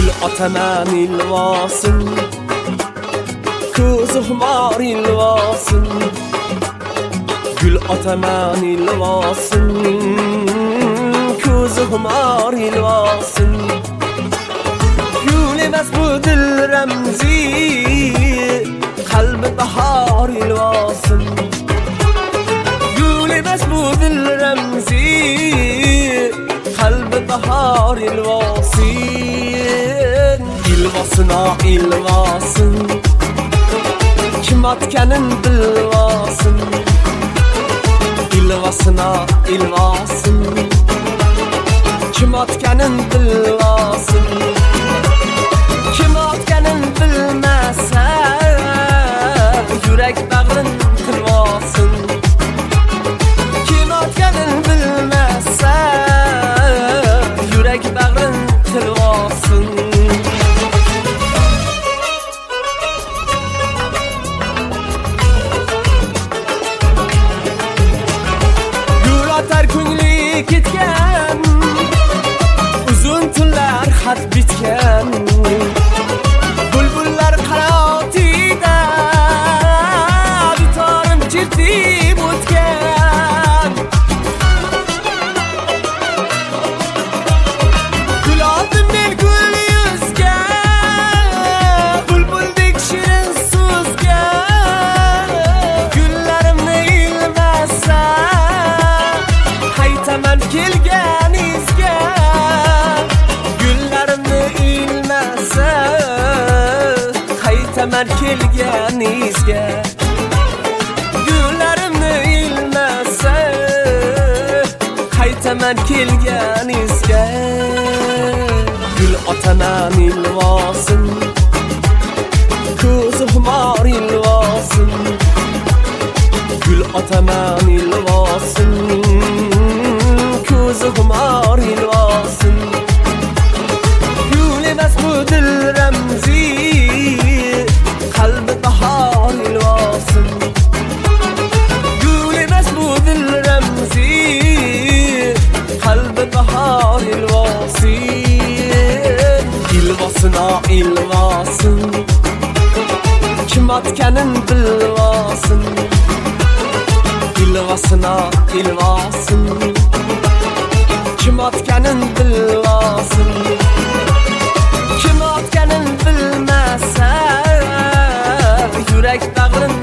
Gül ataman ilvasın, ko'zi xumor ilvasın. Gül ataman ilvasın, ko'zi xumor ilvasın. Gül emas bu dil ramzi, qalbi bahor ilvasın. Gül emas bu dil ramzi, qalbi bahor ilvasın. İlvasına ilvasın, kim atkanın bilvasın. İlvasına ilvasın, kim atkanın bilvasın. Kim atkanın bilmasa, yürek bağrın tilvasın. Kim atkanın bilmasa, yürek bağrın tilvasın. Atar ko'ngli ketgan, uzun tunlar xat bitgan. Bulbullar qanotida dutorim chertib o'tgan. Gul oldim men gul yuzga, bulbuldek shirin so'zga. Gullarimni ilmasa, qaytaman kelganingizga. Gullarimni ilmasa, qaytaman kelganingizga. Gullarimni ilmasa, qaytaman kelganingizga. Gul otaman ilvasın, ko'zi xumor ilvasın. Gul otaman ilvasın, ko'zi xumor ilvasın. Gul emas bu dil ramzi, qalbi bahor ilvasın. Gul emas bu dil ramzi, qalbi bahor ilvasın. İlvasına ilvasın, kim atkanın bilvasın. İlvasına ilvasın, kim atkanın bilvasın. Kim atkanın bilmasa, yürek bağrın